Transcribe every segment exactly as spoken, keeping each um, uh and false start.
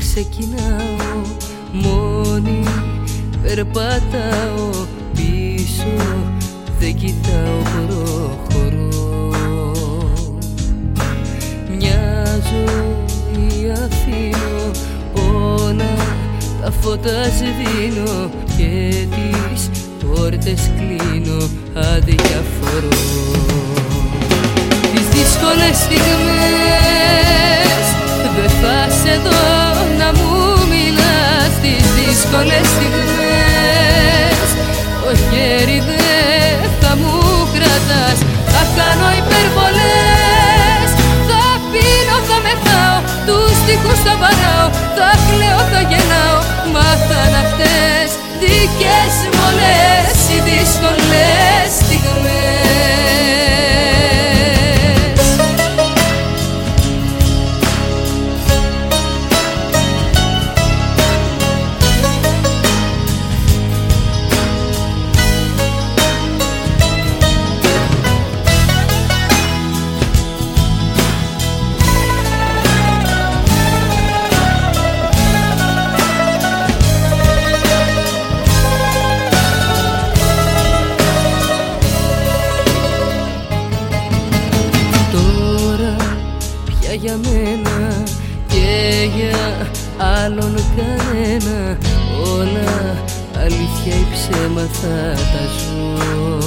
ξεκινάω, μόνη περπατάω, πίσω δεν κοιτάω, προχωρώ. Μια ζωή αφήνω, όλα τα φώτα σβήνω και τις πόρτες κλείνω, αδιαφορώ. Τις δύσκολες στιγμές δεν θα σε δω να μου μιλάς. Τις δύσκολες στιγμές το χέρι δεν θα μου κρατάς. Θα κάνω υπερβολές, θα πίνω, θα μεθάω, τους στίχους θα βαράω, θα κλαίω, θα γελάω, μα θα είναι αυτές δικές μου όλες οι δύσκολες στιγμές. Για μένα και για άλλον κανένα, όλα αλήθεια ή ψέματα τα ζω.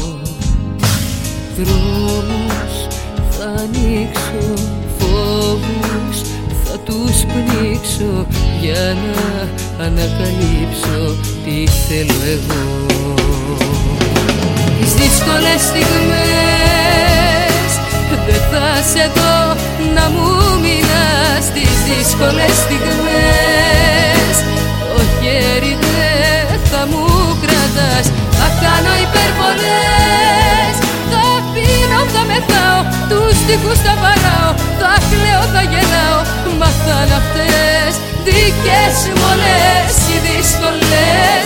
Δρόμους θα ανοίξω, φόβους θα τους πνίξω, για να ανακαλύψω τι θέλω εγώ. Τις δύσκολες στιγμές δεν θα σε δω να μου μιλάς. Τις δύσκολες στιγμές το χέρι δεν θα μου κρατάς. Θα κάνω υπερβολές, θα πίνω, θα μεθάω, τους στίχους θα βαράω, θα κλαίω, θα γελάω, μα θα είναι αυτές δικές μου όλες οι δύσκολες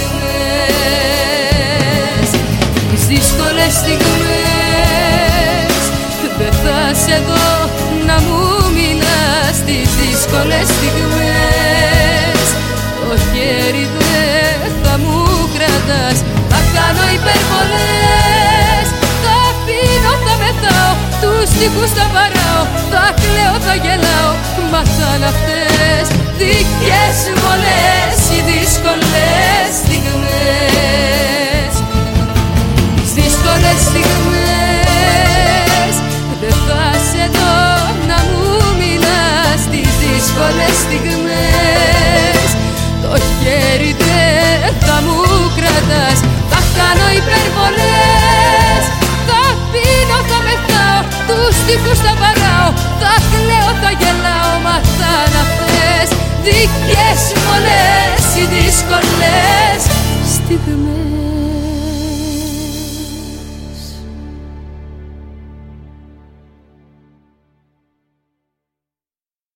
στιγμές. Τις δύσκολες στιγμές δεν θα σε δω να μου μιλάς. Τις δύσκολες στιγμές το χέρι δεν θα μου κρατάς. Θα κάνω υπερβολές, θα πίνω, θα μεθάω, τους στίχους θα βαράω, θα κλαίω, θα γελάω, μα θα είναι αυτές δικές μου όλες οι δύσκολες στιγμές. Τις δύσκολες στιγμές δεν θα σε δω να μου μιλάς. Τις δύσκολες στιγμές το χέρι δεν θα μου κρατάς. Θα κάνω υπερβολές, θα πίνω, θα μεθάω, τους στίχους θα βαράω, θα κλαίω, θα γελάω, μα θα είναι αυτές δικές μου όλες οι δύσκολες στιγμές.